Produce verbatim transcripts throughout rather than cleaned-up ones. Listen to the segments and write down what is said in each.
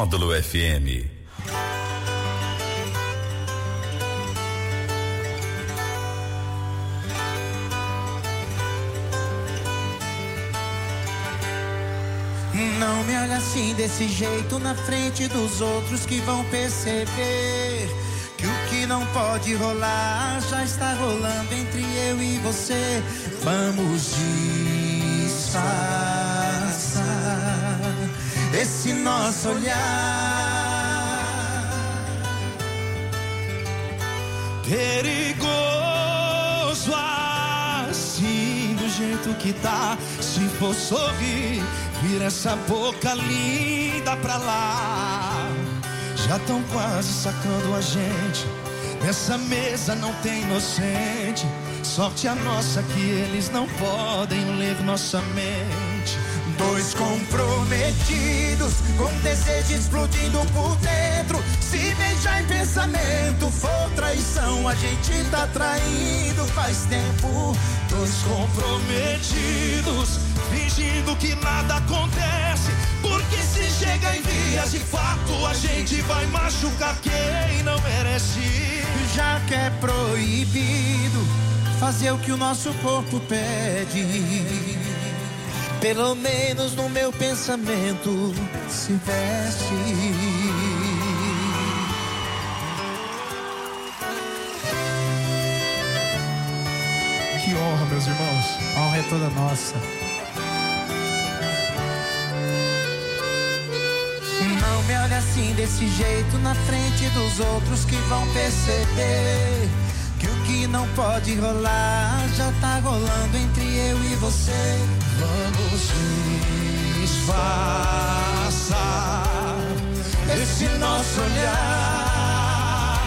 Módulo F M. Não me olha assim desse jeito na frente dos outros que vão perceber que o que não pode rolar já está rolando entre eu e você. Vamos disfarçar esse nosso olhar perigoso assim do jeito que tá. Se for sorrir, vira essa boca linda pra lá. Já tão quase sacando a gente. Nessa mesa não tem inocente. Sorte a nossa que eles não podem ler nossa mente. Dois comprometidos, com desejo explodindo por dentro. Se beijar em pensamento for traição, a gente tá traindo faz tempo. Dois comprometidos, fingindo que nada acontece, porque se chega em vias de fato, a gente vai machucar quem não merece. Já que é proibido fazer o que o nosso corpo pede, pelo menos no meu pensamento se veste. Que honra, meus irmãos. A honra é toda nossa. Não me olha assim desse jeito na frente dos outros que vão perceber que o que não pode rolar já tá rolando entre eu e você. Vamos disfarçar esse nosso olhar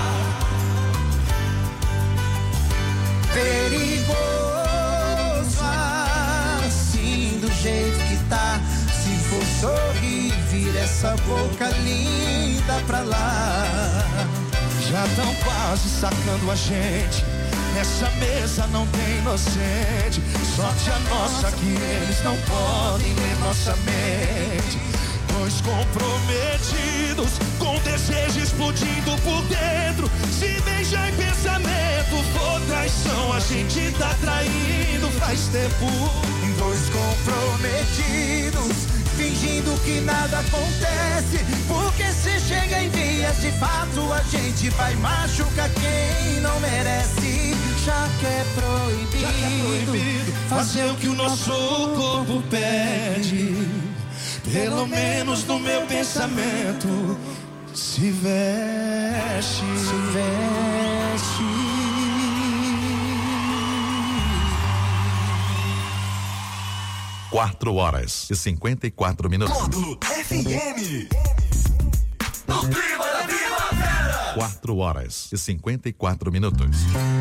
perigoso assim do jeito que tá. Se for sorrir, vira essa boca linda pra lá. Já tão quase sacando a gente. Nessa mesa não tem inocente. Sorte a nossa que eles não podem ler nossa mente. Dois comprometidos, com desejo explodindo por dentro. Se beijar em pensamento for traição, a gente tá traindo faz tempo. Dois comprometidos, fingindo que nada acontece, porque se chega em vias de fato, a gente vai machucar quem não merece. Já que é proibido, Já que é proibido fazer o que o nosso corpo pede, pelo menos no meu pensamento se veste, se veste. Quatro horas e cinquenta e quatro minutos. Módulo F M. No clima da primavera. Quatro horas e cinquenta e quatro minutos.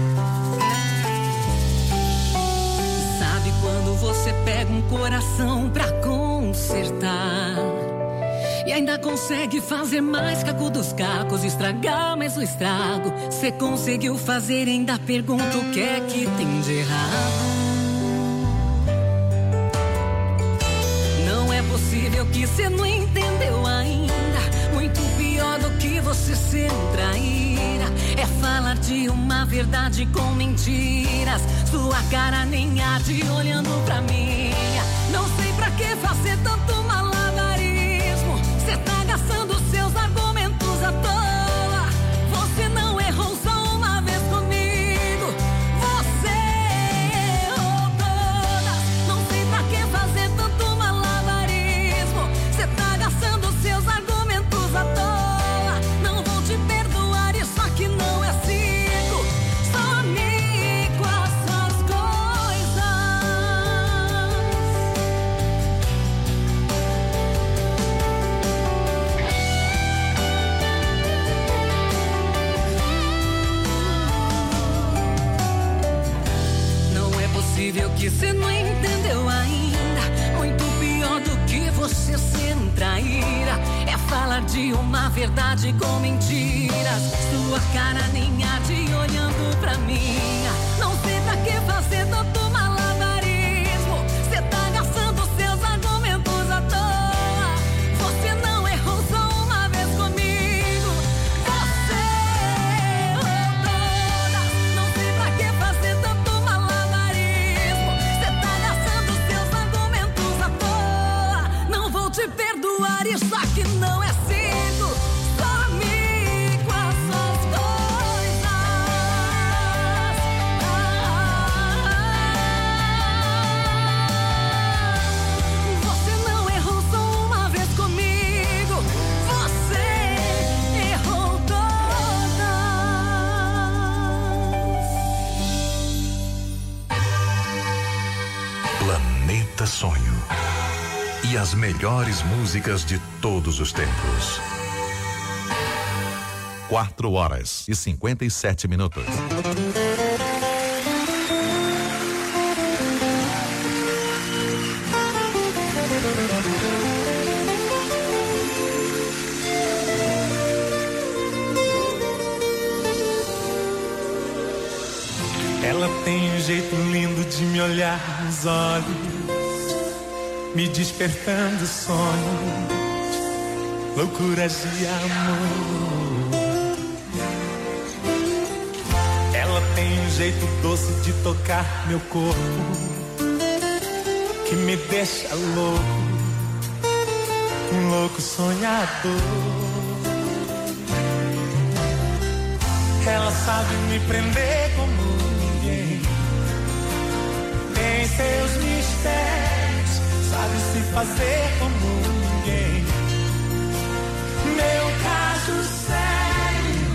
Sabe quando você pega um coração pra consertar e ainda consegue fazer mais caco dos cacos, estragar mais o estrago? Você conseguiu fazer, ainda pergunta o que é que tem de errado. Possível que cê não entendeu ainda. Muito pior do que você ser um traíra é falar de uma verdade com mentiras. Sua cara nem arde olhando pra minha. Não sei pra que fazer tanto malabarismo. Cê tá gastando seus argumentos à toa. Você não errou só uma vez comigo, você errou todas. Não sei pra que fazer tanto malabarismo. Cê tá gastando seus argumentos à toa. Não vou te perdoar, isso aqui não é circo. Some com essas coisas. Não é possível que cê não entendeu ainda. Muito pior do que você ser um traíra é falar de uma verdade com mentiras. Sua cara nem arde olhando pra minha. Não sei pra que fazer tanto malabarismo. Cê tá gastando seus argumentos à toa. Você não errou só uma vez Planeta Sonho. E as melhores músicas de todos os tempos. Quatro horas e cinquenta e sete minutos. Ela tem um jeito lindo de me olhar nos olhos, me despertando sonhos, loucuras de amor. Ela tem um jeito doce de tocar meu corpo, que me deixa louco, um louco sonhador. Ela sabe me prender como ninguém, tem seus mistérios, sabe se fazer como ninguém. Meu caso sério,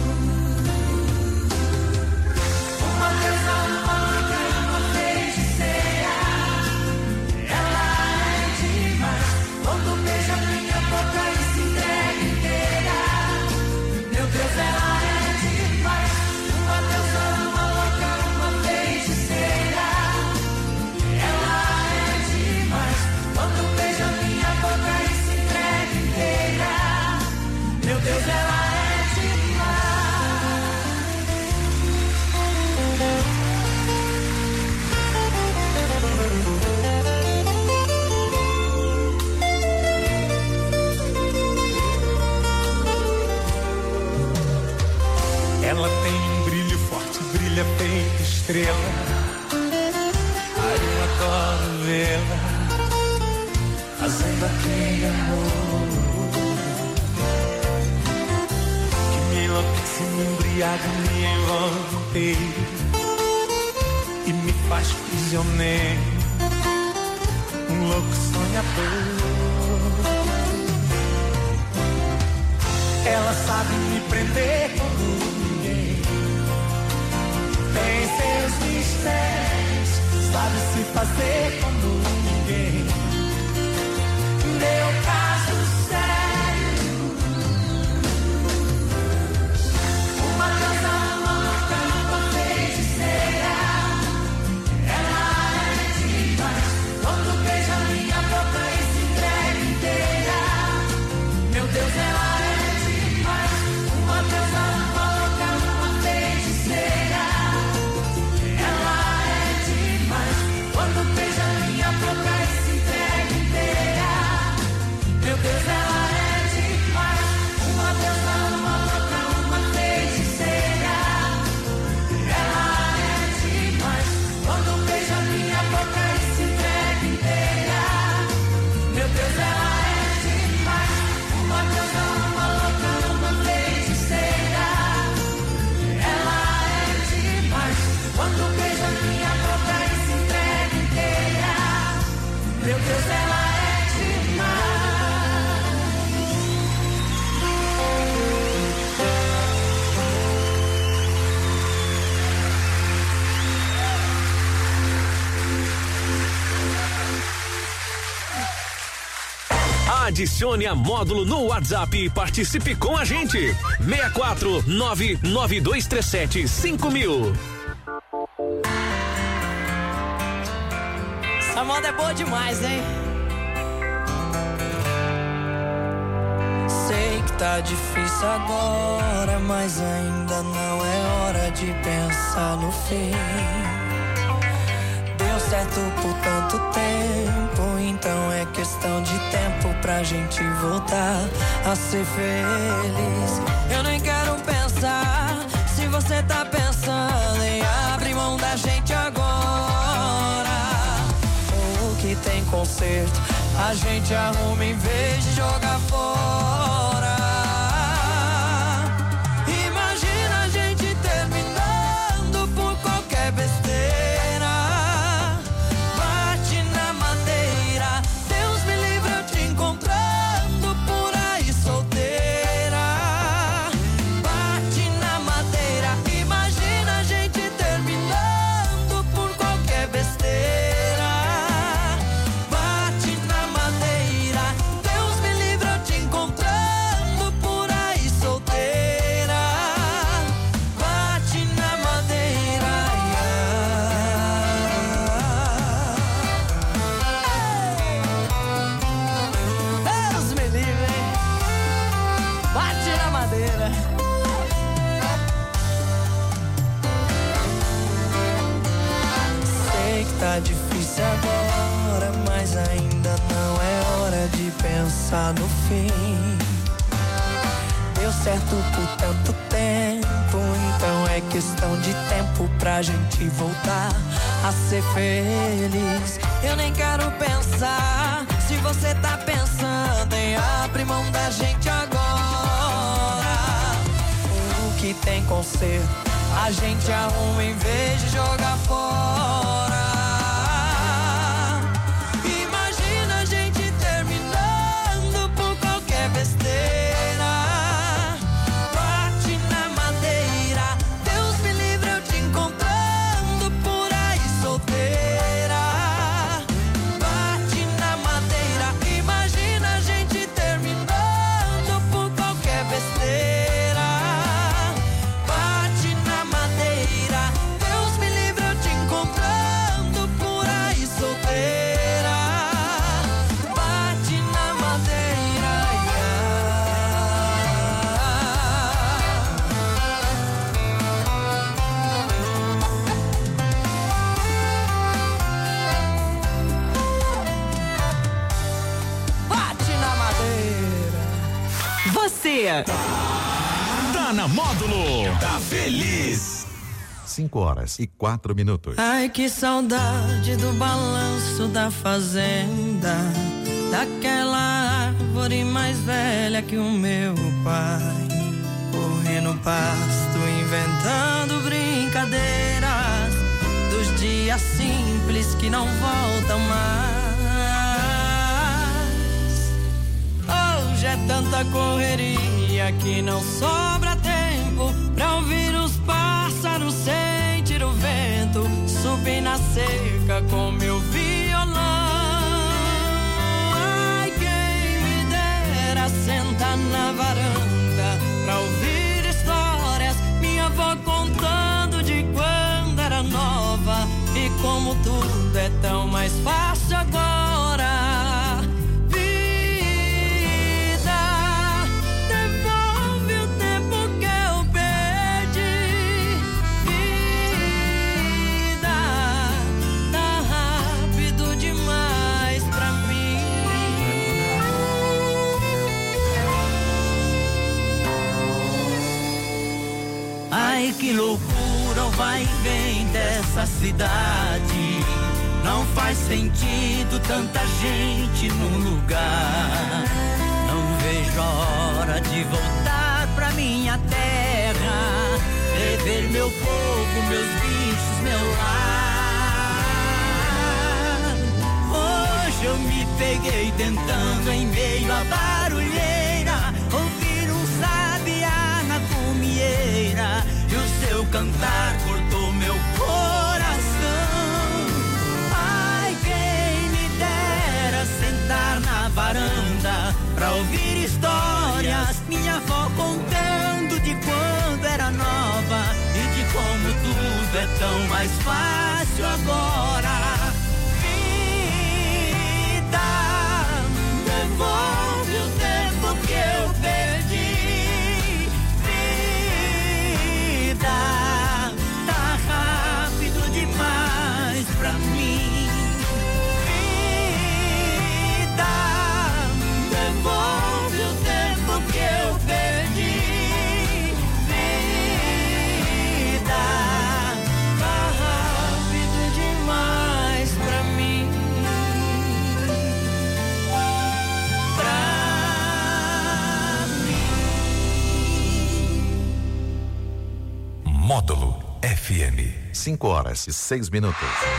uma deusa, uma louca, uma feiticeira. Ela é demais, quando beija minha boca e se entrega inteira. Meu Deus, ela é uma deusa, uma louca, uma feiticeira. Ela é demais, quando beija minha boca e se entrega inteira. Meu Deus, ela é demais. Ela tem um brilho forte, brilha feito estrela. Ai, eu adoro vê-la fazendo aquele amor que me enlouquece, me embriaga, me envolve inteiro e me faz prisioneiro, um louco sonhador. Ela sabe me prender como tem seus mistérios, sabe se fazer como ninguém. Meu caso sério, uma deusa, uma louca, uma feiticeira. Ela é demais, quando beija minha boca e se entrega inteira. Meu Deus, ela é demais, uma deusa, uma louca, uma feiticeira. Quando beija minha boca e se entrega inteira. Meu Deus, ela é demais, uma deusa, uma louca, uma feiticeira. Ela é demais, quando beija minha boca e se entrega inteira. Meu Deus, ela é demais, uma deusa, uma louca, uma feiticeira. Ela é demais, quando beija minha boca e se entrega inteira. Meu Deus, ela é demais. Adicione a Módulo no WhatsApp e participe com a gente. seis quatro nove nove dois três sete cinco mil. Essa moda é boa demais, hein? Sei que tá difícil agora, mas ainda não é hora de pensar no fim. Deu certo por tanto tempo, então é questão de tempo pra gente voltar a ser feliz. Eu nem quero pensar se você tá pensando em abrir mão da gente agora. O que tem conserto a gente arruma em vez de jogar fora. Imagina a gente terminando por qualquer besteira. Bate na madeira, Deus me livre eu te encontrando por aí solteira. Bate na madeira, imagina a gente terminando por qualquer besteira. tá difícil agora, mas ainda não é hora de pensar no fim. Deu certo por tanto tempo, então é questão de tempo pra gente voltar a ser feliz. Eu nem quero pensar se você tá pensando em abrir mão da gente agora. O que tem conserto a gente arruma em vez de jogar fora. Imagina a gente terminando por qualquer besteira. Bate na madeira, Deus me livre eu te encontrando por aí solteira. Bate na madeira, imagina a gente terminando por qualquer besteira. Tá na Módulo. Tá feliz. Cinco horas e quatro minutos. Ai, que saudade do balanço da fazenda, daquela árvore mais velha que o meu pai, correndo pasto, inventando brincadeiras, dos dias simples que não voltam mais. Hoje é tanta correria que não sobra tempo pra ouvir os pássaros, sentir o vento, subir na cerca com meu violão. Ai, quem me dera sentar na varanda pra ouvir histórias, minha avó contando de quando era nova e como tudo é tão mais fácil agora. Ai, que loucura, o vai e vem dessa cidade. Não faz sentido tanta gente num lugar. Não vejo a hora de voltar pra minha terra, rever meu povo, meus bichos, meu lar. Hoje eu me peguei tentando em meio à barulheira ouvir um sabiá na cumieira, e o seu cantar cortou meu coração. Ai, quem me dera sentar na varanda pra ouvir histórias, minha avó contando de quando era nova e de como tudo é tão mais fácil agora. Vida, devolve o tempo que eu perdi. Tá rápido demais pra mim. Vida, devolve o tempo que eu perdi. Vida, tá rápido demais pra mim. Pra Módulo F M. Cinco horas e seis minutos.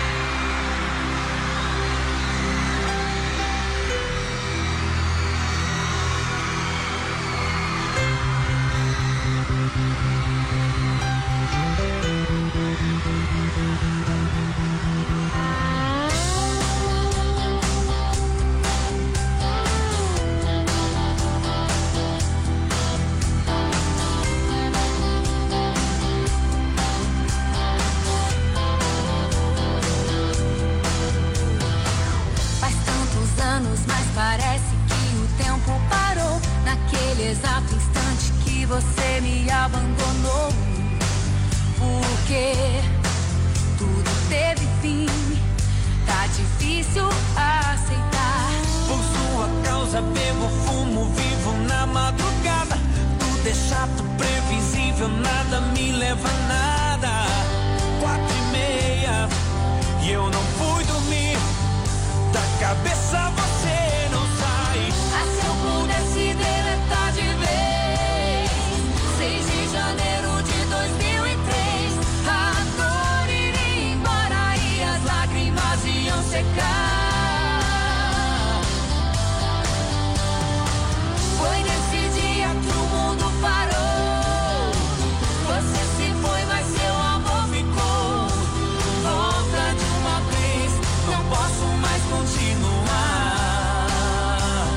Exato instante que você me abandonou, porque tudo teve fim difícil aceitar. Por sua causa bebo, fumo, vivo na madrugada. Tudo é chato, previsível, nada me leva a nada. Quatro e meia e eu não fui dormir. Da cabeça você não sai. Ah, se eu pudesse deletar de vez seis de janeiro de dois mil e três, a dor iria embora e as lágrimas iam secar. Foi nesse dia que o mundo parou. Você se foi, mas seu amor ficou. Volta de uma vez, não posso mais continuar.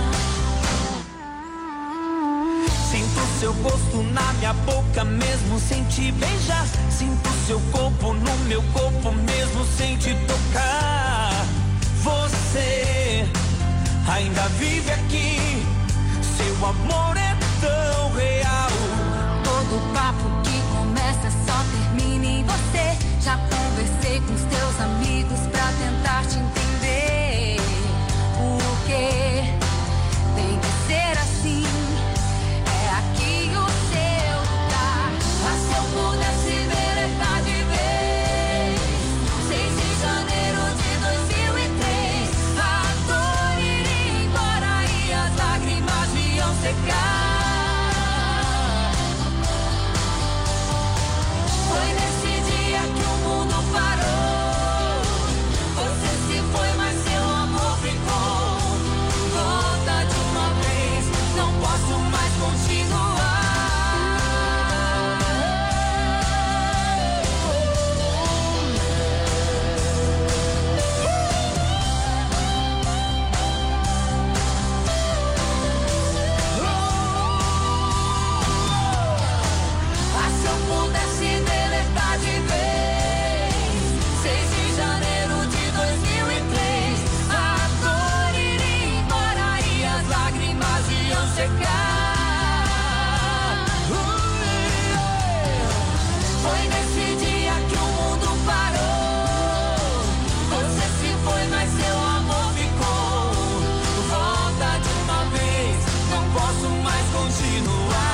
Sinto seu gosto na minha boca mesmo sem te beijar. Sinto seu corpo no meu corpo mesmo sem te tocar. Você ainda vive aqui. Seu amor é tão real. Todo papo que começa só termina em você. Já conversei com os teus amigos pra tentar te entender. Por quê? Tem que ser assim. É aqui o seu lugar. Mas se eu pudesse deletar de vez seis de janeiro de dois mil e três, a dor iria embora e as lágrimas iam secar. Foi nesse dia que o mundo parou. Você se foi, mas seu amor ficou. Volta de uma vez, não posso mais continuar. Ah, se eu pudesse deletar de vez seis de janeiro de dois mil e três, a dor iria embora e as lágrimas iam secar. Foi nesse dia que o mundo parou. Você se foi, mas seu amor ficou. Volta de uma vez, não posso mais continuar.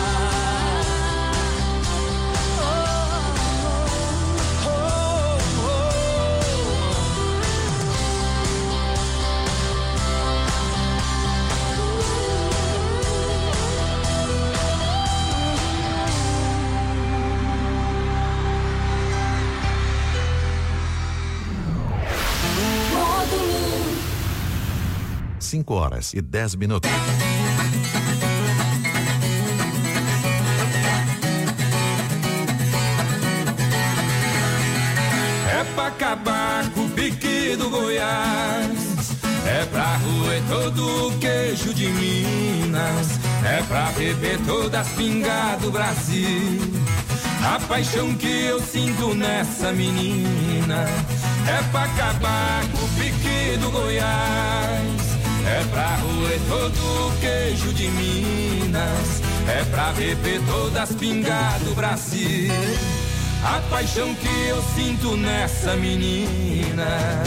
Cinco horas e dez minutos. É pra acabar com o pique do Goiás, é pra roer todo o queijo de Minas, é pra beber todas as pingas do Brasil. A paixão que eu sinto nessa menina é pra acabar com o pique do Goiás, é pra roer todo o queijo de Minas, é pra beber todas as pingas do Brasil. A paixão que eu sinto nessa menina.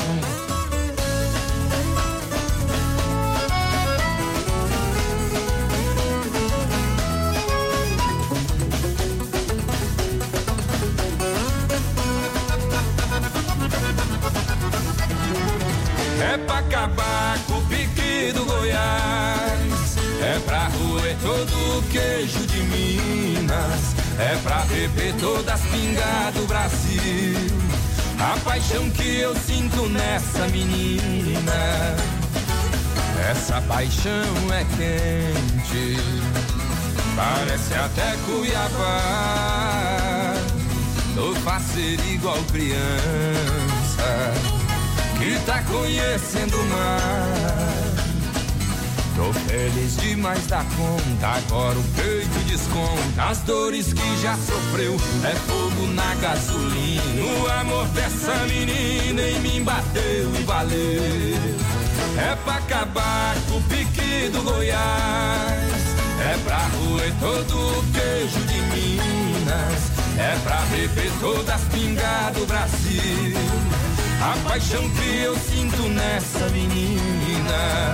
É pra acabar com o pique do Goiás, é pra roer todo o queijo de Minas, é pra beber todas as pingas do Brasil. A paixão que eu sinto nessa menina, essa paixão é quente, parece até Cuiabá. Tô faceiro igual criança que tá conhecendo o mar. Tô feliz demais da conta, agora o peito desconta as dores que já sofreu. É fogo na gasolina, o amor dessa menina em mim bateu e valeu. É pra acabar com o pique do Goiás, é pra roer todo o queijo de Minas, é pra beber todas as pingas do Brasil. a paixão que eu sinto nessa menina.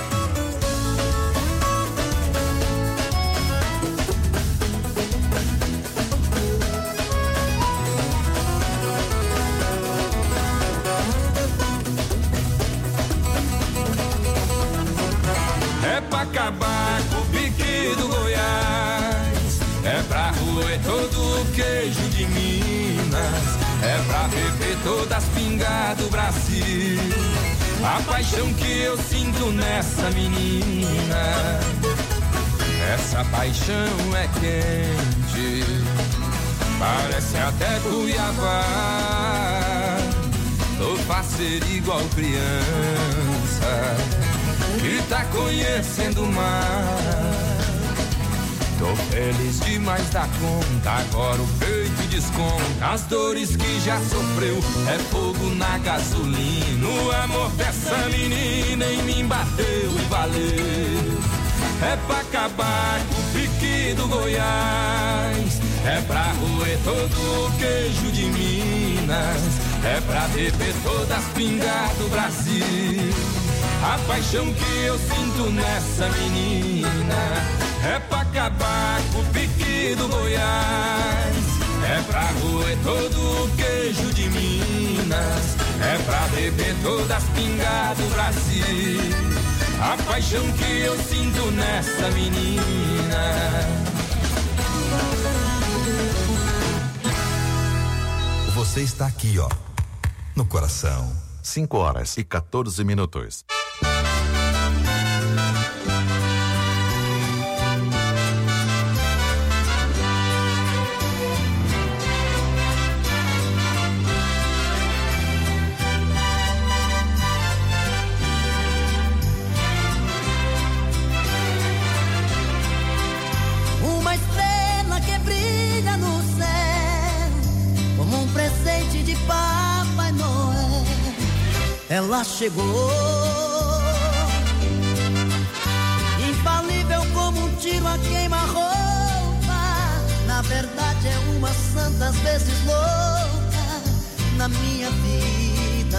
É pra acabar com o pique do Goiás, é pra roer todo o queijo de Minas, é pra beber todas as pingas do Brasil. A paixão que eu sinto nessa menina, essa paixão é quente, parece até Cuiabá. Tô faceiro igual criança que tá conhecendo o mar. Tô feliz demais da conta, agora o peito desconta as dores que já sofreu. É fogo na gasolina, o amor dessa menina em mim bateu e valeu. É pra acabar com o pique do Goiás, é pra roer todo o queijo de Minas, é pra beber todas as pingas do Brasil. A paixão que eu sinto nessa menina, é pra acabar com o pique do Goiás, é pra roer todo o queijo de Minas, é pra beber todas as pingas do Brasil. A paixão que eu sinto nessa menina. Você está aqui, ó, no coração. cinco horas e quatorze minutos. Uma estrela que brilha no céu, como um presente de Papai Noel. Ela chegou, infalível como um tiro a queima-roupa. Na verdade é uma santa às vezes louca na minha vida.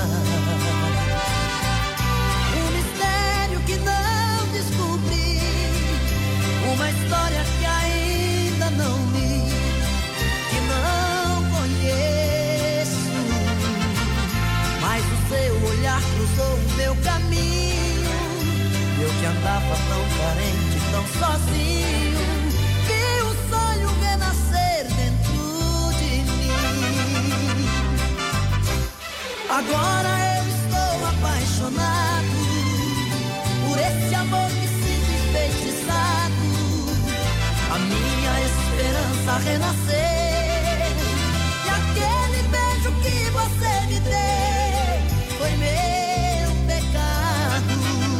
Um mistério que não descobri, uma história que ainda não li, que não conheço. Mas o seu olhar cruzou o meu caminho, eu que andava tão carente, tão sozinho, vi o sonho renascer dentro de mim. Agora eu estou apaixonado por esse amor que sinto enfeitiçado, a minha esperança renascer. E aquele beijo que você me deu foi meu pecado.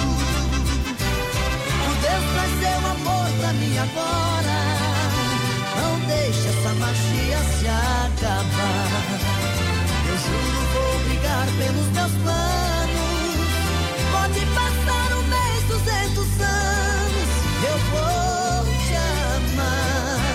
O Deus traz seu amor pra mim agora, não deixa essa magia se acabar. Eu juro vou brigar pelos meus planos, pode passar um mês, duzentos anos, eu vou te amar.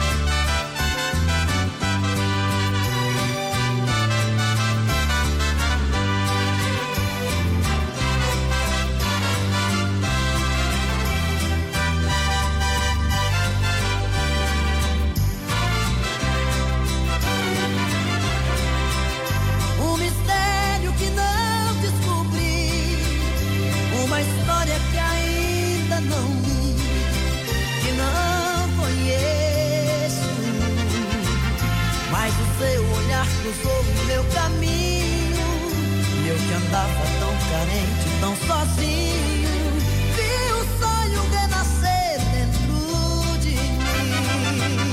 Um mistério que não descobri, uma história que ainda não li, que não conheço. Mas o seu olhar cruzou o meu caminho, e eu que andava tão carente, tão sozinho, vi o sonho renascer dentro de mim.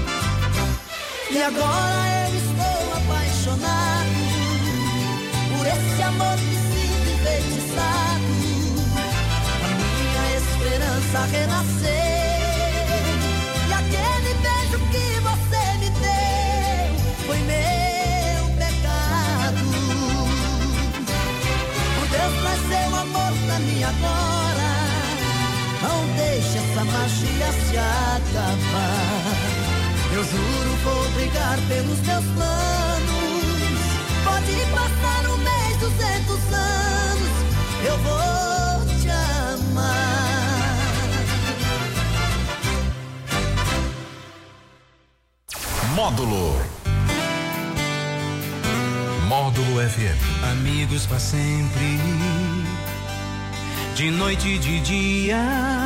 E agora eu estou apaixonado por esse amor que sinto enfeitiçado, a minha esperança renascer. E aquele beijo que você me deu foi meu pecado. O Deus traz seu amor pra mim agora, não deixa essa magia se acabar. Eu juro vou brigar pelos meus planos, pode passar um mês, trezentos anos eu vou te amar. Módulo. Módulo F M. Amigos pra sempre, de noite e de dia.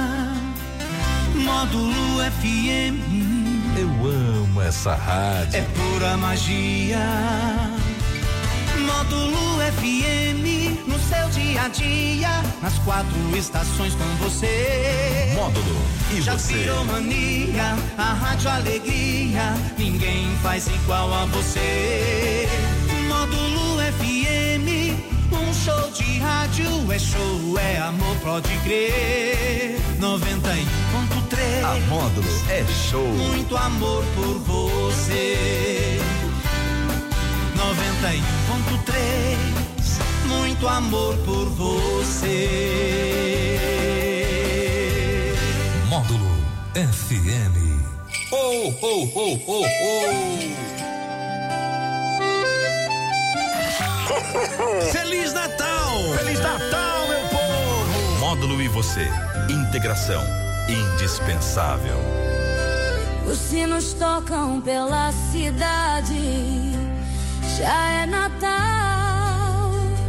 Módulo F M. Eu amo essa rádio. É pura magia. Módulo F M, no seu dia a dia, nas quatro estações com você. Módulo e Já você. virou mania, a rádio alegria, ninguém faz igual a você. Módulo F M, um show de rádio, é show, é amor, pode crer. noventa e um ponto três. A Módulo é show. Muito amor por você. noventa e um ponto três, muito amor por você. Módulo F M. Ho, ho, ho, ho, ho. Feliz Natal! Feliz Natal, meu povo! Módulo e você. Integração indispensável. Os sinos tocam pela cidade. Já é Natal,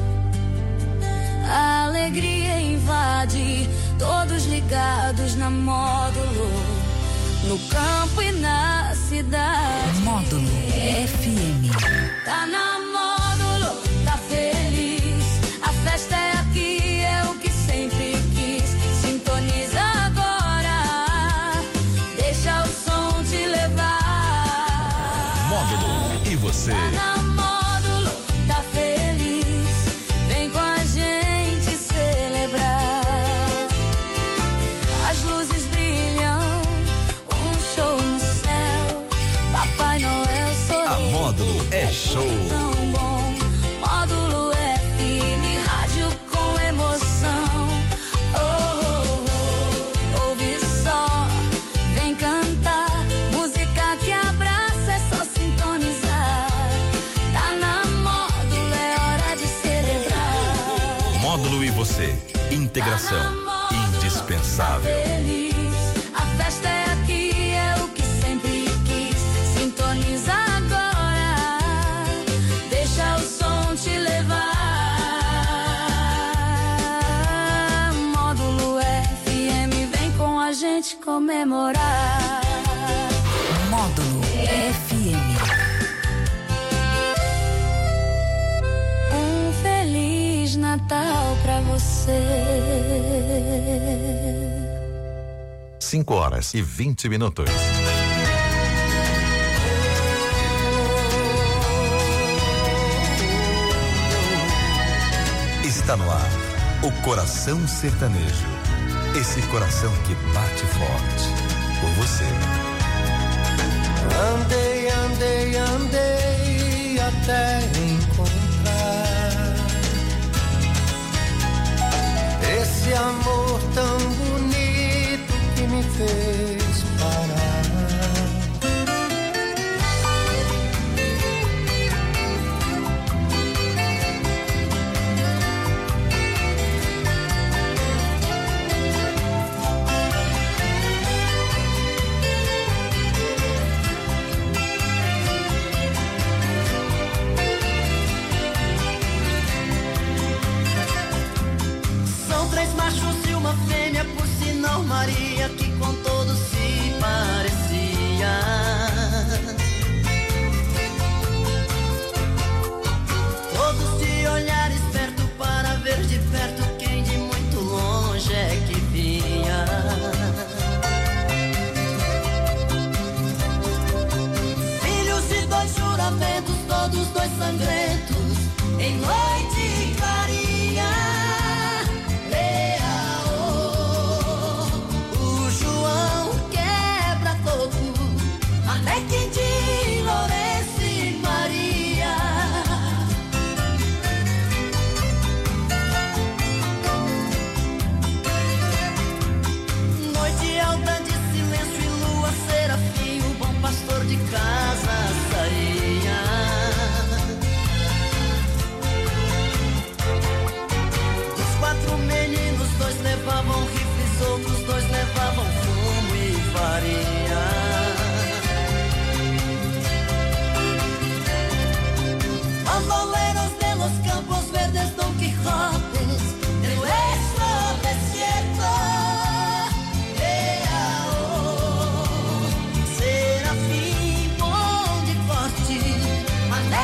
a alegria invade, todos ligados na Módulo, no campo e na cidade. Módulo F M. Tá na Módulo, tá feliz, a festa é aqui, é o que sempre quis. Sintoniza agora, deixa o som te levar. Módulo e você. Tá na Módulo, tá feliz, vem com a gente celebrar. As luzes brilham, um show no céu, Papai Noel sorri. A Módulo é show. Tão bom, Módulo F M, rádio com emoção. Oh, oh, oh, ouve só, vem cantar, música que abraça, é só sintonizar. Tá na Módulo, é hora de celebrar. Módulo e você. Integração Tá na Módulo, indispensável. tá feliz, a festa é aqui, é o que sempre quis. Sintoniza agora, deixa o som te levar. Módulo F M, vem com a gente comemorar. Módulo F M. Um Feliz Natal pra você. cinco horas e vinte minutos. Está no ar o Coração Sertanejo. Esse coração que bate forte por você. Andei, andei, andei até encontrar esse amor tão bonito que me fez parar. São três machos e uma fêmea, por sinal Maria, que com todos se parecia. Todos de olhar esperto para ver de perto quem de muito longe é que vinha. Filhos de dois juramentos, todos dois sangrentos, em noite clarinha. O João quebra todo, Anequim de Lourenço e Maria. Noite alta de silêncio e lua serafim, o bom pastor de casa saía.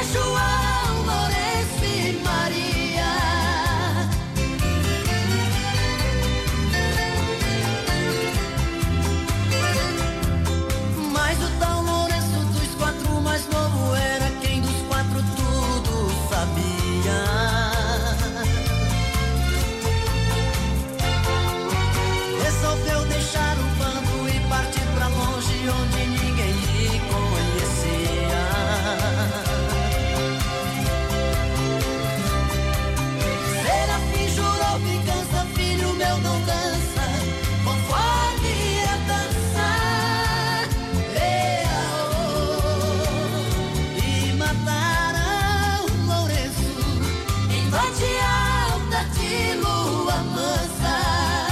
é João, Lourenço e Maria. Mas o tal Lourenço dos quatro mais novo era quem dos quatro tudo sabia. Resolveu deixar o bando e partir pra longe onde ninguém lhe conhecia. Serafim jurou vingança, filho meu não dança conforme a dança. E mataram Lourenço em noite alta de lua mansa.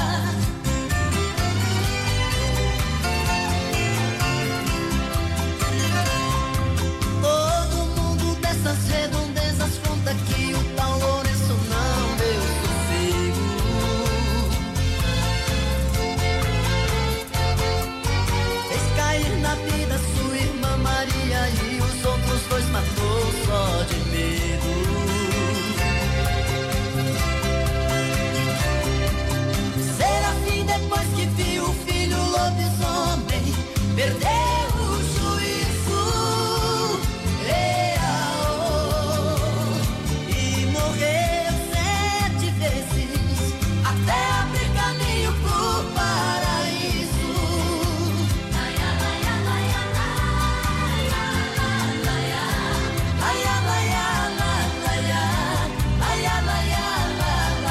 Todo mundo dessas redondezas conta que o tal Lourenço não deu sossego. Fez cair na vida sua irmã Maria e os outros dois matou só de medo. Serafim, depois que viu o filho lobisomem, perdeu o juízo. E morreu sete vezes até abrir caminho pro paraíso. Laia, laia, laia, laia, laia, laia, laia, laia, laia, laia, laia,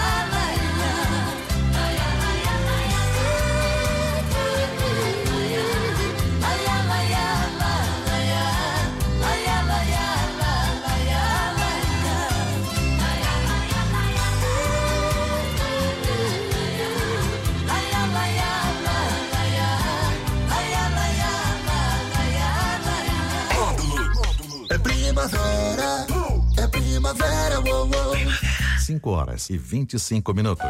É primavera, é primavera, uou, uou. cinco horas e vinte e cinco minutos.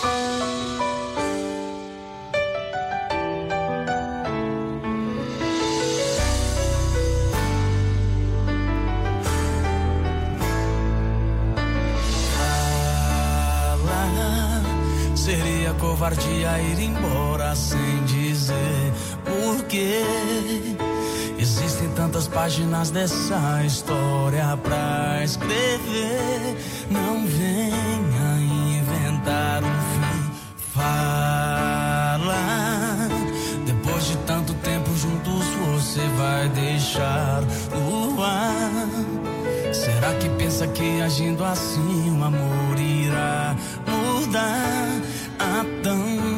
Seria covardia ir embora sem dizer por quê. Existem tantas páginas dessa história pra escrever. Não venha inventar um fim. Fala. Depois de tanto tempo juntos você vai deixar o ar. Será que pensa que agindo assim o amor irá mudar? Há tão